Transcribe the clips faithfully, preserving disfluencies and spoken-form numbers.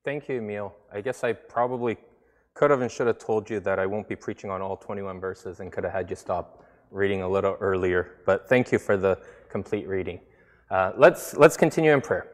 Thank you, Emil. I guess I probably could have and should have told you that I won't be preaching on all twenty-one verses and could have had you stop reading a little earlier. But thank you for the complete reading. Uh, let's, let's continue in prayer.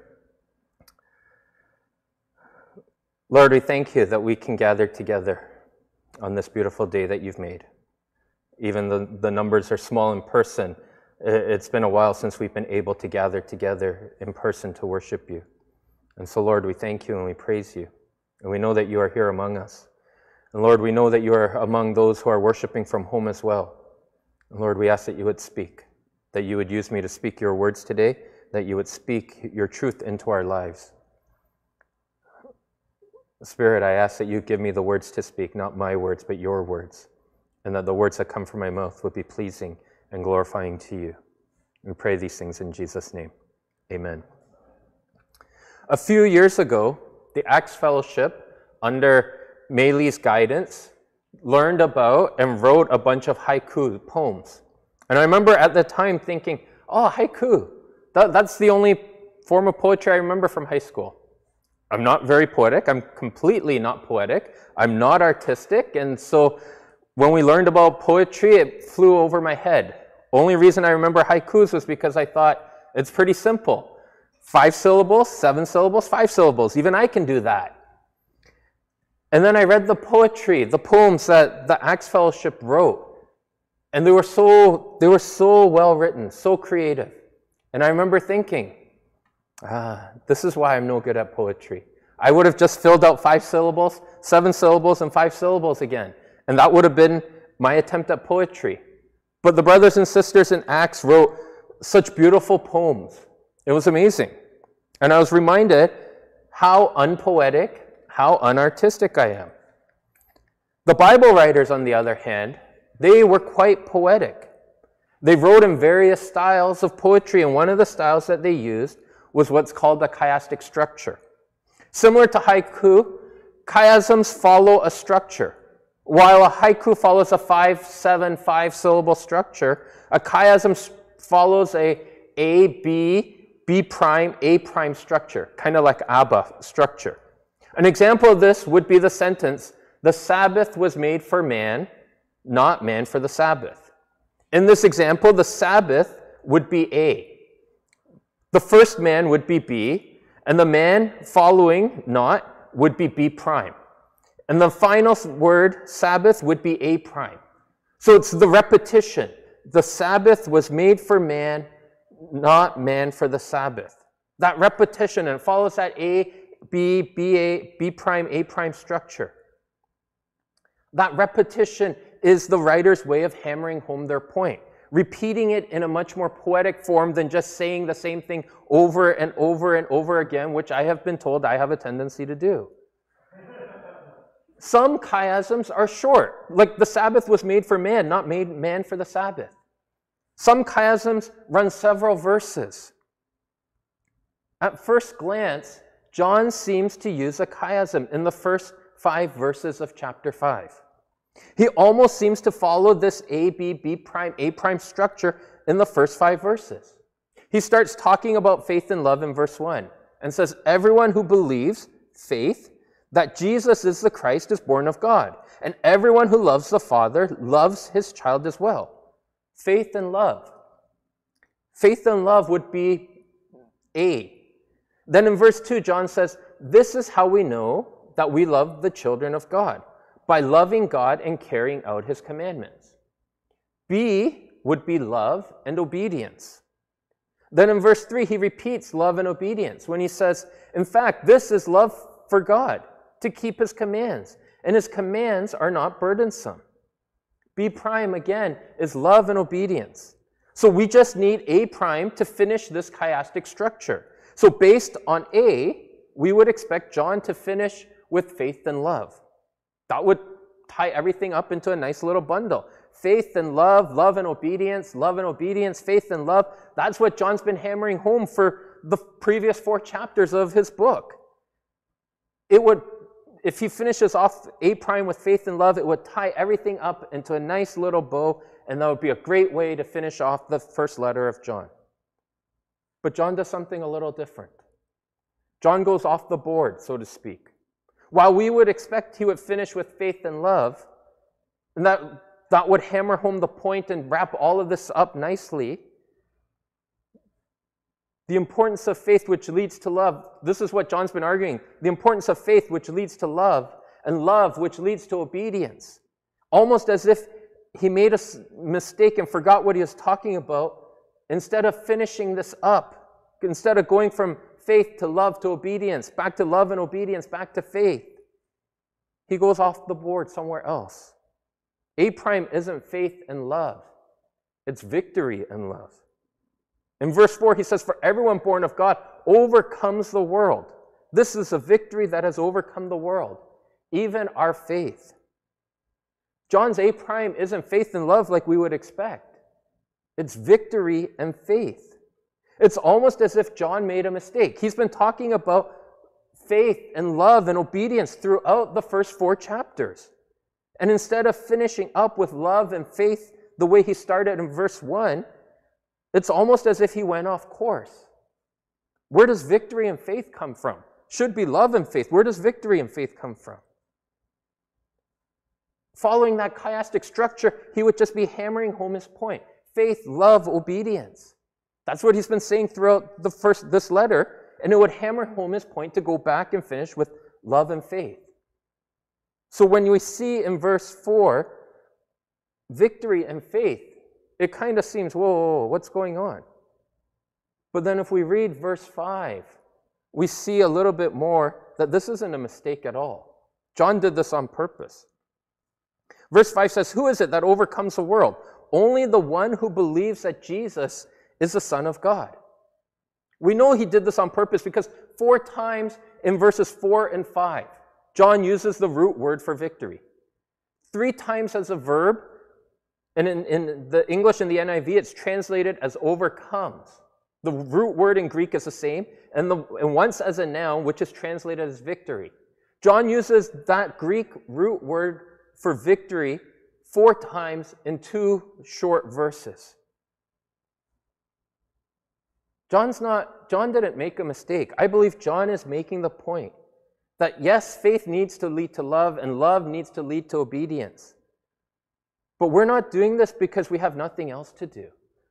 Lord, we thank you that we can gather together on this beautiful day that you've made. Even the, the numbers are small in person. It's been a while since we've been able to gather together in person to worship you. And so, Lord, we thank you and we praise you. And we know that you are here among us. And Lord, we know that you are among those who are worshiping from home as well. And Lord, we ask that you would speak, that you would use me to speak your words today, that you would speak your truth into our lives. Spirit, I ask that you give me the words to speak, not my words, but your words, and that the words that come from my mouth would be pleasing and glorifying to you. We pray these things in Jesus' name. Amen. A few years ago, the Acts Fellowship, under Maylee's guidance, learned about and wrote a bunch of haiku poems. And I remember at the time thinking, oh, haiku, that, that's the only form of poetry I remember from high school. I'm not very poetic. I'm completely not poetic. I'm not artistic. And so when we learned about poetry, it flew over my head. Only reason I remember haikus was because I thought it's pretty simple. Five syllables, seven syllables, five syllables. Even I can do that. And then I read the poetry, the poems that the Acts Fellowship wrote. And they were so, they were so well written, so creative. And I remember thinking, ah, this is why I'm no good at poetry. I would have just filled out five syllables, seven syllables, and five syllables again. And that would have been my attempt at poetry. But the brothers and sisters in Acts wrote such beautiful poems. It was amazing. And I was reminded how unpoetic, how unartistic I am. The Bible writers, on the other hand, they were quite poetic. They wrote in various styles of poetry, and one of the styles that they used was what's called the chiastic structure. Similar to haiku, chiasms follow a structure. While a haiku follows a five, seven, five syllable structure, a chiasm follows a A, B, B prime, A prime structure, kind of like ABBA structure. An example of this would be the sentence, the Sabbath was made for man, not man for the Sabbath. In this example, the Sabbath would be A. The first man would be B, and the man following not would be B prime. And the final word, Sabbath, would be A prime. So it's the repetition. The Sabbath was made for man, not man for the Sabbath. That repetition, and it follows that A, B, B, A, B prime, A prime structure. That repetition is the writer's way of hammering home their point, repeating it in a much more poetic form than just saying the same thing over and over and over again, which I have been told I have a tendency to do. Some chiasms are short, like the Sabbath was made for man, not made man for the Sabbath. Some chiasms run several verses. At first glance, John seems to use a chiasm in the first five verses of chapter five. He almost seems to follow this A, B, B prime, A prime structure in the first five verses. He starts talking about faith and love in verse one and says, everyone who believes, faith, that Jesus is the Christ is born of God. And everyone who loves the Father loves his child as well. Faith and love. Faith and love would be A. Then in verse two, John says, this is how we know that we love the children of God, by loving God and carrying out his commandments. B would be love and obedience. Then in verse three, he repeats love and obedience when he says, in fact, this is love for God, to keep his commands, and his commands are not burdensome. B prime, again, is love and obedience. So we just need A prime to finish this chiastic structure. So based on A, we would expect John to finish with faith and love. That would tie everything up into a nice little bundle. Faith and love, love and obedience, love and obedience, faith and love. That's what John's been hammering home for the previous four chapters of his book. It would, if he finishes off A prime with faith and love, it would tie everything up into a nice little bow, and that would be a great way to finish off the first letter of John. But John does something a little different. John goes off the board, so to speak. While we would expect he would finish with faith and love, and that, that would hammer home the point and wrap all of this up nicely, the importance of faith which leads to love, this is what John's been arguing, the importance of faith which leads to love, and love which leads to obedience. Almost as if he made a mistake and forgot what he was talking about, instead of finishing this up, instead of going from faith to love to obedience, back to love and obedience, back to faith, he goes off the board somewhere else. A prime isn't faith and love. It's victory and love. In verse four, he says, "For everyone born of God overcomes the world." This is a victory that has overcome the world, even our faith. John's A prime isn't faith and love like we would expect. It's victory and faith. It's almost as if John made a mistake. He's been talking about faith and love and obedience throughout the first four chapters. And instead of finishing up with love and faith the way he started in verse one, it's almost as if he went off course. Where does victory and faith come from? Should be love and faith. Where does victory and faith come from? Following that chiastic structure, he would just be hammering home his point. Faith, love, obedience. That's what he's been saying throughout the first this letter, and it would hammer home his point to go back and finish with love and faith. So when we see in verse four, victory and faith, it kind of seems, whoa, whoa, whoa, what's going on? But then if we read verse five, we see a little bit more that this isn't a mistake at all. John did this on purpose. Verse five says, "Who is it that overcomes the world? Only the one who believes that Jesus is the Son of God." We know he did this on purpose because four times in verses four and five, John uses the root word for victory. Three times as a verb, and in, in the English and the N I V, it's translated as overcomes. The root word in Greek is the same, and, the, and once as a noun, which is translated as victory. John uses that Greek root word for victory four times in two short verses. John's not, John didn't make a mistake. I believe John is making the point that yes, faith needs to lead to love, and love needs to lead to obedience. But we're not doing this because we have nothing else to do.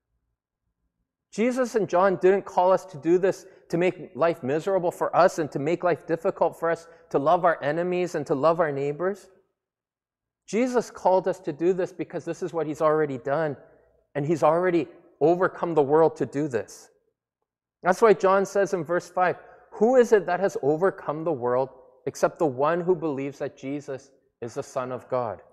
Jesus and John didn't call us to do this to make life miserable for us and to make life difficult for us, to love our enemies and to love our neighbors. Jesus called us to do this because this is what he's already done, and he's already overcome the world to do this. That's why John says in verse five, "Who is it that has overcome the world except the one who believes that Jesus is the Son of God?"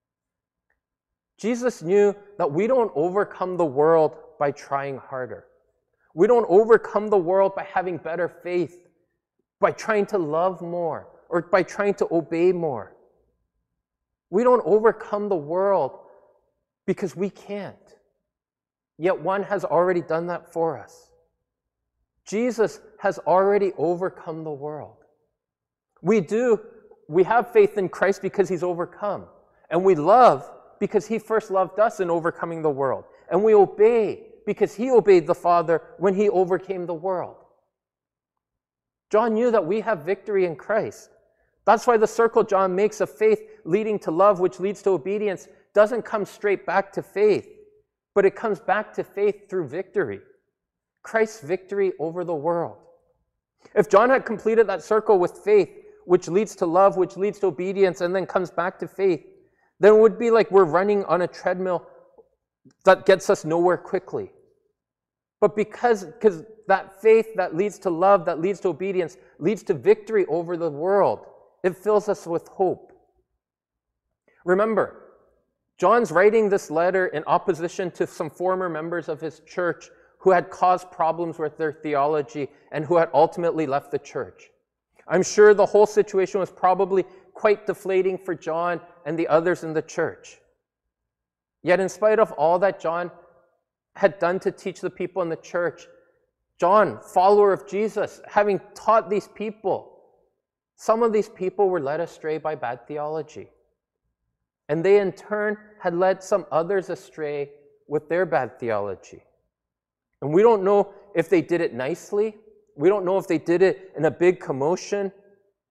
Jesus knew that we don't overcome the world by trying harder. We don't overcome the world by having better faith, by trying to love more, or by trying to obey more. We don't overcome the world because we can't. Yet one has already done that for us. Jesus has already overcome the world. We do, we have faith in Christ because he's overcome. And we love because he first loved us in overcoming the world. And we obey because he obeyed the Father when he overcame the world. John knew that we have victory in Christ. That's why the circle John makes of faith leading to love, which leads to obedience, doesn't come straight back to faith, but it comes back to faith through victory. Christ's victory over the world. If John had completed that circle with faith, which leads to love, which leads to obedience, and then comes back to faith, then it would be like we're running on a treadmill that gets us nowhere quickly. But because, because that faith that leads to love, that leads to obedience, leads to victory over the world, it fills us with hope. Remember, John's writing this letter in opposition to some former members of his church who had caused problems with their theology and who had ultimately left the church. I'm sure the whole situation was probably quite deflating for John and the others in the church. Yet in spite of all that John had done to teach the people in the church, John, follower of Jesus, having taught these people, some of these people were led astray by bad theology. And they in turn had led some others astray with their bad theology. And we don't know if they did it nicely. We don't know if they did it in a big commotion.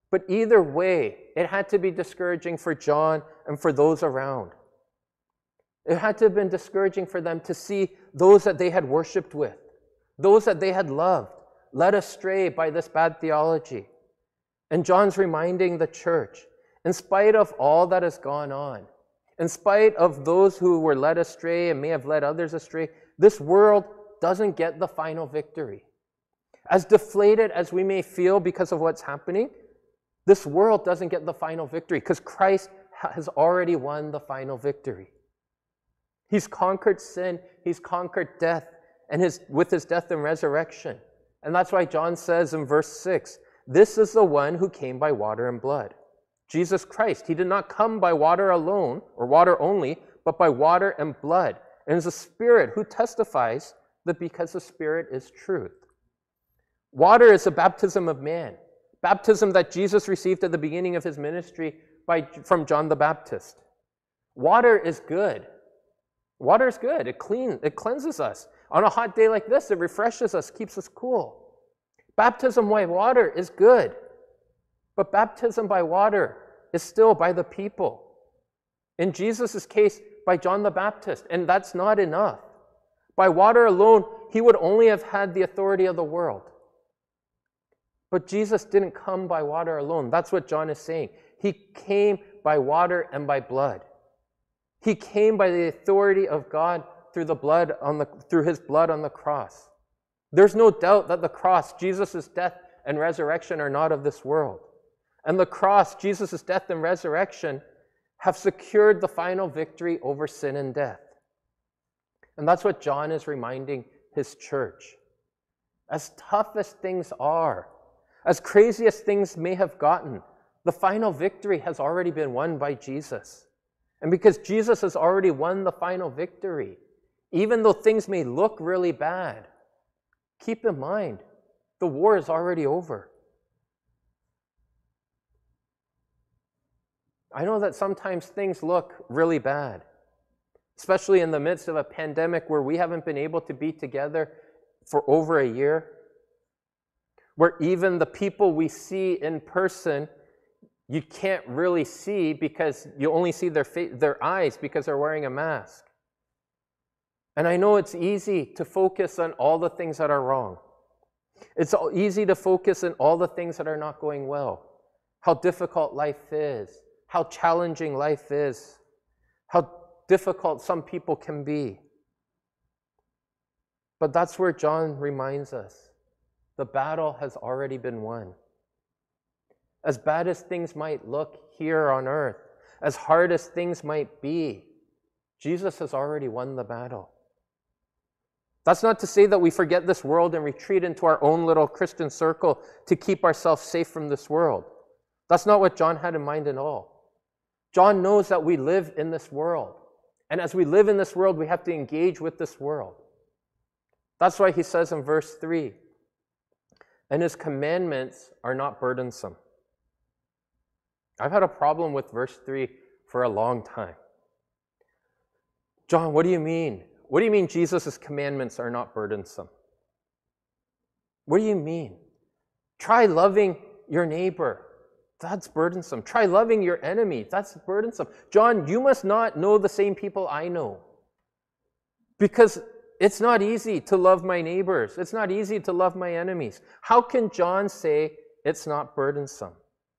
But either way, it had to be discouraging for John and for those around. It had to have been discouraging for them to see those that they had worshipped with, those that they had loved, led astray by this bad theology. And John's reminding the church, in spite of all that has gone on, in spite of those who were led astray and may have led others astray, this world doesn't get the final victory. As deflated as we may feel because of what's happening, this world doesn't get the final victory because Christ has already won the final victory. He's conquered sin, he's conquered death, and his, with his death and resurrection. And that's why John says in verse six, this is the one who came by water and blood. Jesus Christ. He did not come by water alone, or water only, but by water and blood. And it's the Spirit who testifies that because the Spirit is truth. Water is a baptism of man. Baptism that Jesus received at the beginning of his ministry by, from John the Baptist. Water is good. Water is good. It clean, it cleanses us. On a hot day like this, it refreshes us, keeps us cool. Baptism by water is good. But baptism by water is still by the people. In Jesus' case, by John the Baptist, and that's not enough. By water alone, he would only have had the authority of the world. But Jesus didn't come by water alone. That's what John is saying. He came by water and by blood. He came by the authority of God through the blood on the through his blood on the cross. There's no doubt that the cross, Jesus' death and resurrection, are not of this world. And the cross, Jesus' death and resurrection, have secured the final victory over sin and death. And that's what John is reminding his church. As tough as things are, as crazy as things may have gotten, the final victory has already been won by Jesus. And because Jesus has already won the final victory, even though things may look really bad, keep in mind, the war is already over. I know that sometimes things look really bad, especially in the midst of a pandemic where we haven't been able to be together for over a year, where even the people we see in person, you can't really see because you only see their fa- their eyes because they're wearing a mask. And I know it's easy to focus on all the things that are wrong. It's easy to focus on all the things that are not going well, how difficult life is, how challenging life is, how difficult some people can be. But that's where John reminds us, the battle has already been won. As bad as things might look here on earth, as hard as things might be, Jesus has already won the battle. That's not to say that we forget this world and retreat into our own little Christian circle to keep ourselves safe from this world. That's not what John had in mind at all. John knows that we live in this world. And as we live in this world, we have to engage with this world. That's why he says in verse three, and his commandments are not burdensome. I've had a problem with verse three for a long time. John, what do you mean? What do you mean Jesus' commandments are not burdensome? What do you mean? Try loving your neighbor. That's burdensome. Try loving your enemy. That's burdensome. John, you must not know the same people I know. Because it's not easy to love my neighbors. It's not easy to love my enemies. How can John say it's not burdensome?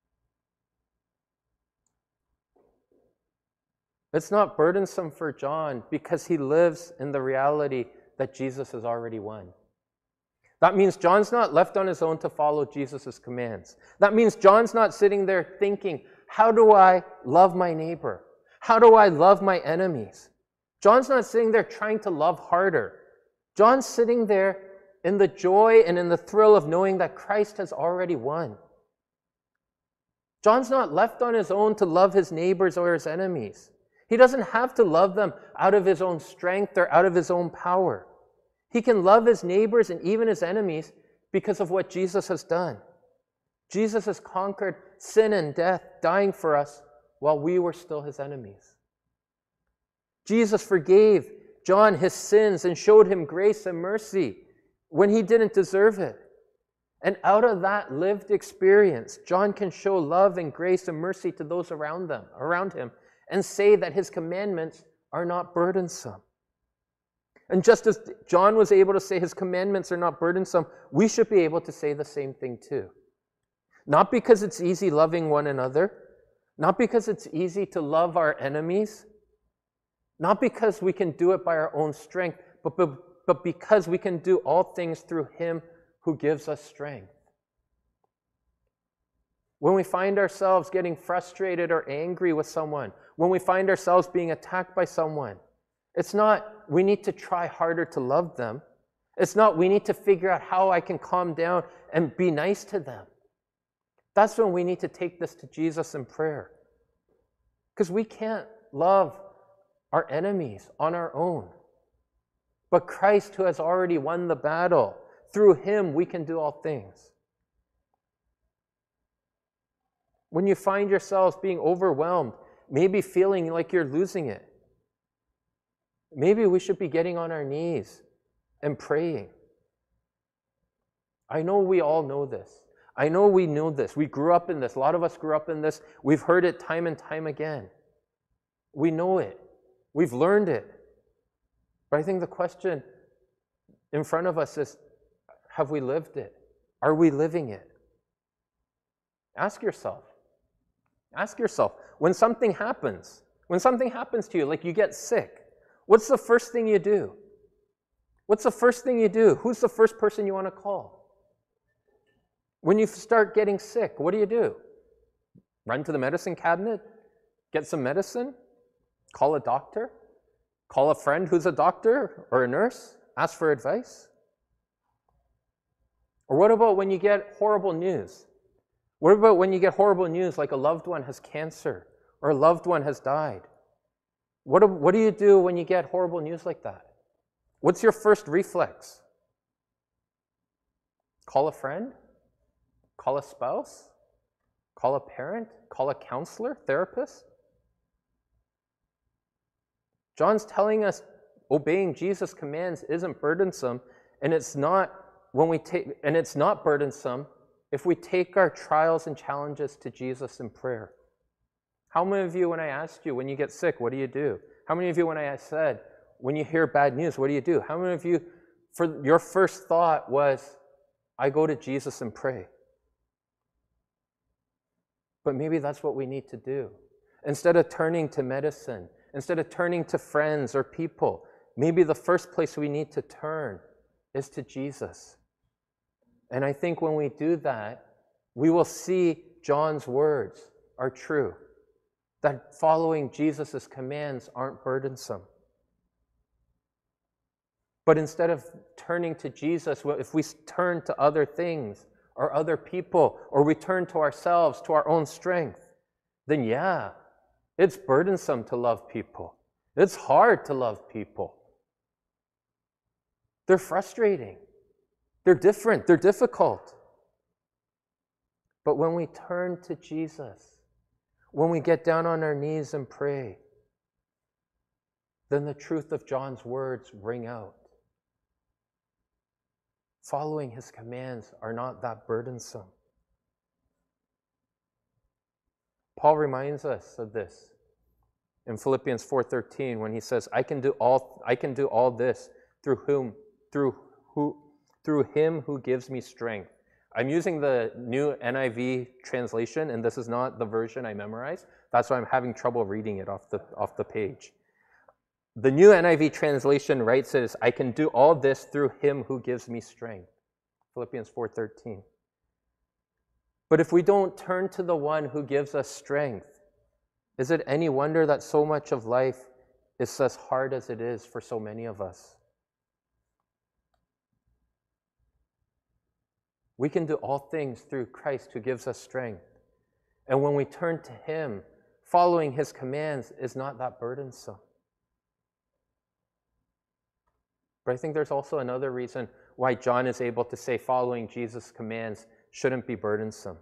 It's not burdensome for John because he lives in the reality that Jesus has already won. That means John's not left on his own to follow Jesus' commands. That means John's not sitting there thinking, how do I love my neighbor? How do I love my enemies? John's not sitting there trying to love harder. John's sitting there in the joy and in the thrill of knowing that Christ has already won. John's not left on his own to love his neighbors or his enemies. He doesn't have to love them out of his own strength or out of his own power. He can love his neighbors and even his enemies because of what Jesus has done. Jesus has conquered sin and death, dying for us while we were still his enemies. Jesus forgave John his sins and showed him grace and mercy when he didn't deserve it. And out of that lived experience, John can show love and grace and mercy to those around them, around him, and say that his commandments are not burdensome. And just as John was able to say his commandments are not burdensome, we should be able to say the same thing too. Not because it's easy loving one another, not because it's easy to love our enemies, not because we can do it by our own strength, but, but, but because we can do all things through him who gives us strength. When we find ourselves getting frustrated or angry with someone, when we find ourselves being attacked by someone, it's not we need to try harder to love them. It's not we need to figure out how I can calm down and be nice to them. That's when we need to take this to Jesus in prayer. Because we can't love our enemies on our own. But Christ, who has already won the battle, through him we can do all things. When you find yourselves being overwhelmed, maybe feeling like you're losing it, maybe we should be getting on our knees and praying. I know we all know this. I know we know this. We grew up in this. A lot of us grew up in this. We've heard it time and time again. We know it. We've learned it. But I think the question in front of us is, have we lived it? Are we living it? Ask yourself. Ask yourself, when something happens, when something happens to you, like you get sick, what's the first thing you do? What's the first thing you do? Who's the first person you want to call? When you start getting sick, what do you do? Run to the medicine cabinet? Get some medicine? Call a doctor? Call a friend who's a doctor or a nurse? Ask for advice? Or what about when you get horrible news? What about when you get horrible news like a loved one has cancer or a loved one has died? What do, what do you do when you get horrible news like that? What's your first reflex? Call a friend? Call a spouse? Call a parent? Call a counselor, therapist? John's telling us obeying Jesus' commands isn't burdensome, and it's not when we take and it's not burdensome if we take our trials and challenges to Jesus in prayer. How many of you, when I asked you, when you get sick, what do you do? How many of you, when I said, when you hear bad news, what do you do? How many of you, for your first thought was, I go to Jesus and pray? But maybe that's what we need to do. Instead of turning to medicine, instead of turning to friends or people, maybe the first place we need to turn is to Jesus. And I think when we do that, we will see John's words are true, that following Jesus' commands aren't burdensome. But instead of turning to Jesus, if we turn to other things or other people, or we turn to ourselves, to our own strength, then yeah, it's burdensome to love people. It's hard to love people. They're frustrating. They're different. They're difficult. But when we turn to Jesus, when we get down on our knees and pray, then the truth of John's words ring out. Following his commands are not that burdensome. Paul reminds us of this in Philippians four thirteen when he says, I can do all I can do all this through whom through who through him who gives me strength. I'm using the new N I V translation, and this is not the version I memorized. That's why I'm having trouble reading it off the off the page. The new N I V translation writes it as, I can do all this through him who gives me strength. Philippians four thirteen. But if we don't turn to the one who gives us strength, is it any wonder that so much of life is as hard as it is for so many of us? We can do all things through Christ who gives us strength. And when we turn to him, following his commands is not that burdensome. But I think there's also another reason why John is able to say following Jesus' commands shouldn't be burdensome.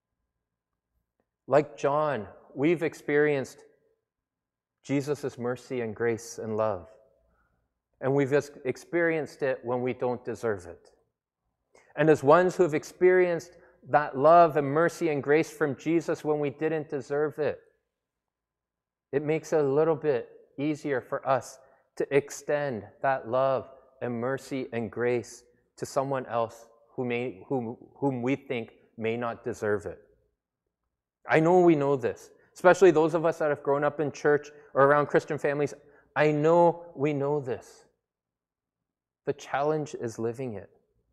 Like John, we've experienced Jesus' mercy and grace and love. And we've experienced it when we don't deserve it. And as ones who have experienced that love and mercy and grace from Jesus when we didn't deserve it, it makes it a little bit easier for us to extend that love and mercy and grace to someone else who may, whom, whom we think may not deserve it. I know we know this, especially those of us that have grown up in church or around Christian families. I know we know this. The challenge is living it.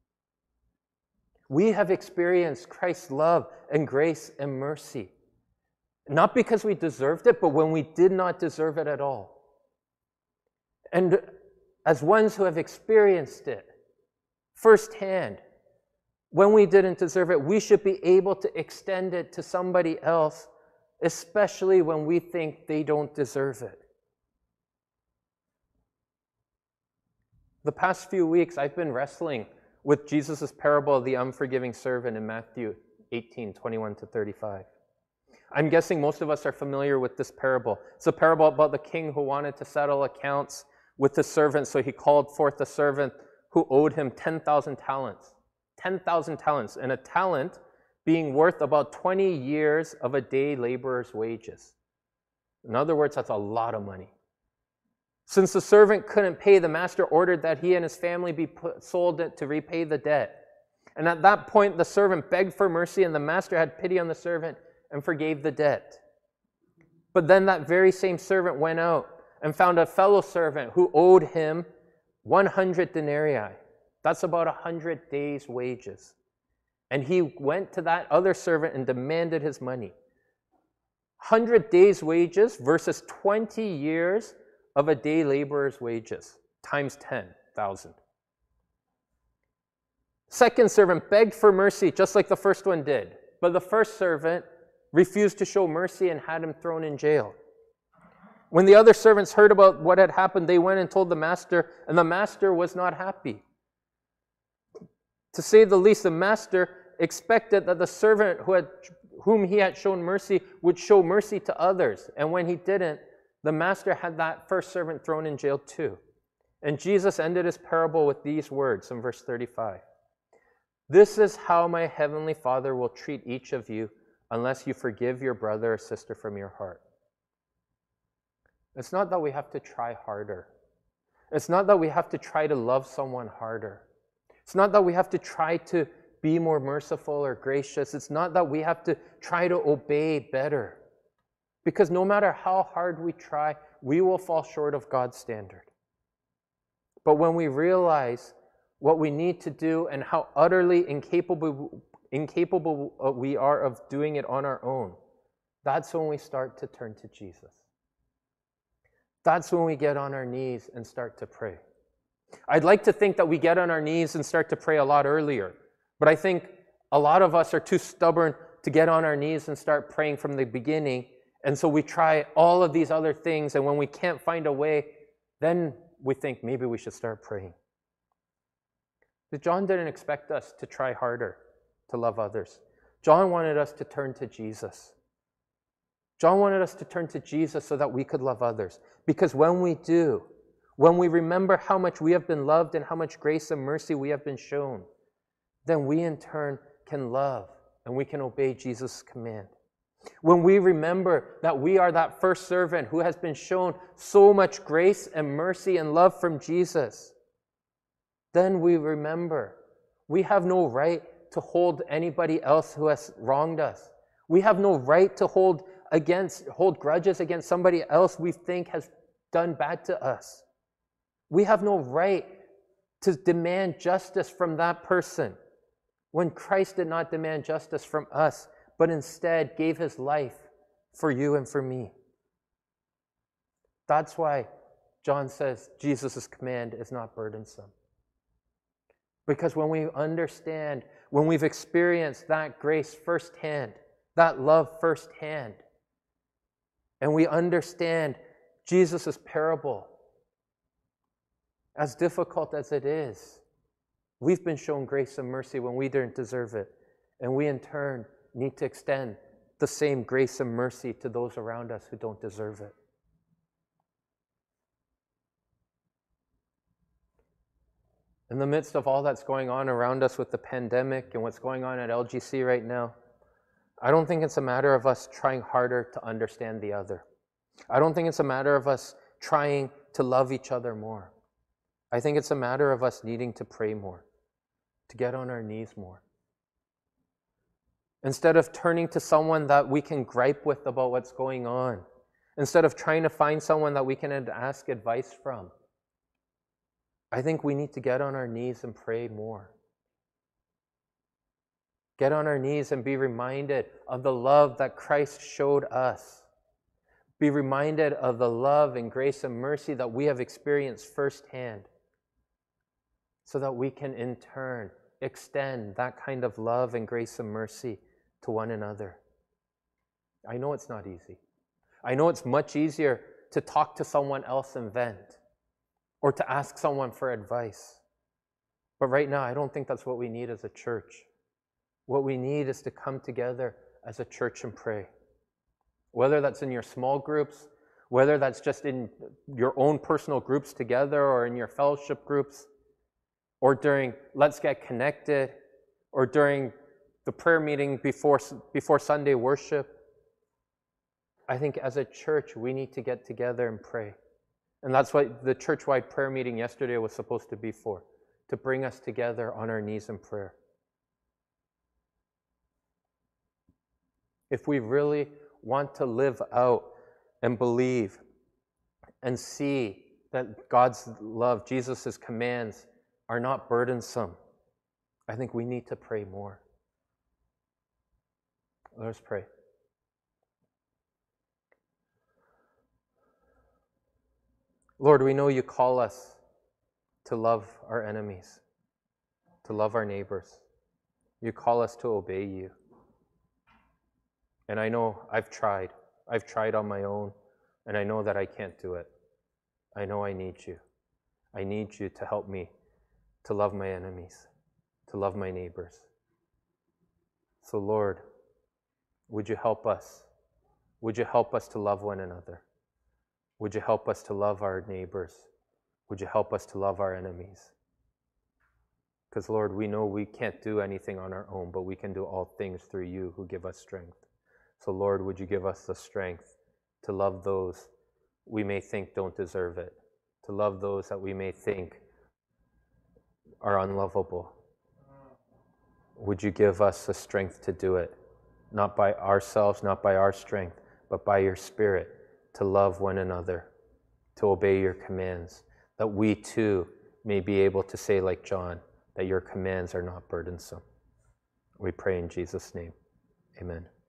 We have experienced Christ's love and grace and mercy, not because we deserved it, but when we did not deserve it at all. And as ones who have experienced it firsthand, when we didn't deserve it, we should be able to extend it to somebody else, especially when we think they don't deserve it. The past few weeks, I've been wrestling with Jesus' parable of the unforgiving servant in Matthew eighteen, twenty-one to thirty-five. I'm guessing most of us are familiar with this parable. It's a parable about the king who wanted to settle accounts with the servant, so he called forth the servant who owed him ten thousand talents. ten thousand talents, and a talent being worth about twenty years of a day laborer's wages. In other words, that's a lot of money. Since the servant couldn't pay, the master ordered that he and his family be put, sold to repay the debt. And at that point, the servant begged for mercy, and the master had pity on the servant and forgave the debt. But then that very same servant went out and found a fellow servant who owed him one hundred denarii. That's about one hundred days' wages. And he went to that other servant and demanded his money. one hundred days' wages versus twenty years of a day laborer's wages, times ten thousand. Second servant begged for mercy, just like the first one did. But the first servant refused to show mercy and had him thrown in jail. When the other servants heard about what had happened, they went and told the master, and the master was not happy. To say the least, the master expected that the servant who had, whom he had shown mercy would show mercy to others. And when he didn't, the master had that first servant thrown in jail too. And Jesus ended his parable with these words in verse thirty-five. This is how my heavenly Father will treat each of you unless you forgive your brother or sister from your heart. It's not that we have to try harder. It's not that we have to try to love someone harder. It's not that we have to try to be more merciful or gracious. It's not that we have to try to obey better. Because no matter how hard we try, we will fall short of God's standard. But when we realize what we need to do and how utterly incapable, incapable we are of doing it on our own, that's when we start to turn to Jesus. That's when we get on our knees and start to pray. I'd like to think that we get on our knees and start to pray a lot earlier, but I think a lot of us are too stubborn to get on our knees and start praying from the beginning, and so we try all of these other things, and when we can't find a way, then we think maybe we should start praying. But John didn't expect us to try harder to love others. John wanted us to turn to Jesus. John wanted us to turn to Jesus so that we could love others. Because when we do, when we remember how much we have been loved and how much grace and mercy we have been shown, then we in turn can love and we can obey Jesus' command. When we remember that we are that first servant who has been shown so much grace and mercy and love from Jesus, then we remember we have no right to hold anybody else who has wronged us. We have no right to hold against hold grudges against somebody else we think has done bad to us. We have no right to demand justice from that person when Christ did not demand justice from us, but instead gave his life for you and for me. That's why John says Jesus' command is not burdensome. Because when we understand, when we've experienced that grace firsthand, that love firsthand, and we understand Jesus' parable, as difficult as it is, we've been shown grace and mercy when we didn't deserve it, and we in turn need to extend the same grace and mercy to those around us who don't deserve it. In the midst of all that's going on around us with the pandemic and what's going on at L G C right now, I don't think it's a matter of us trying harder to understand the other. I don't think it's a matter of us trying to love each other more. I think it's a matter of us needing to pray more, to get on our knees more. Instead of turning to someone that we can gripe with about what's going on, instead of trying to find someone that we can ask advice from, I think we need to get on our knees and pray more. Get on our knees and be reminded of the love that Christ showed us. Be reminded of the love and grace and mercy that we have experienced firsthand, so that we can in turn extend that kind of love and grace and mercy to one another. I know it's not easy. I know it's much easier to talk to someone else and vent, or to ask someone for advice. But right now, I don't think that's what we need as a church. What we need is to come together as a church and pray. Whether that's in your small groups, whether that's just in your own personal groups together, or in your fellowship groups, or during Let's Get Connected, or during the prayer meeting before, before Sunday worship. I think as a church, we need to get together and pray. And that's what the church-wide prayer meeting yesterday was supposed to be for, to bring us together on our knees in prayer. If we really want to live out and believe and see that God's love, Jesus' commands, are not burdensome, I think we need to pray more. Let us pray. Lord, we know you call us to love our enemies, to love our neighbors. You call us to obey you. And I know I've tried. I've tried on my own, and I know that I can't do it. I know I need you. I need you to help me to love my enemies, to love my neighbors. So Lord, would you help us? Would you help us to love one another? Would you help us to love our neighbors? Would you help us to love our enemies? Because Lord, we know we can't do anything on our own, but we can do all things through you who give us strength. So Lord, would you give us the strength to love those we may think don't deserve it, to love those that we may think are unlovable. Would you give us the strength to do it, not by ourselves, not by our strength, but by your Spirit, to love one another, to obey your commands, that we too may be able to say like John, that your commands are not burdensome. We pray in Jesus' name. Amen.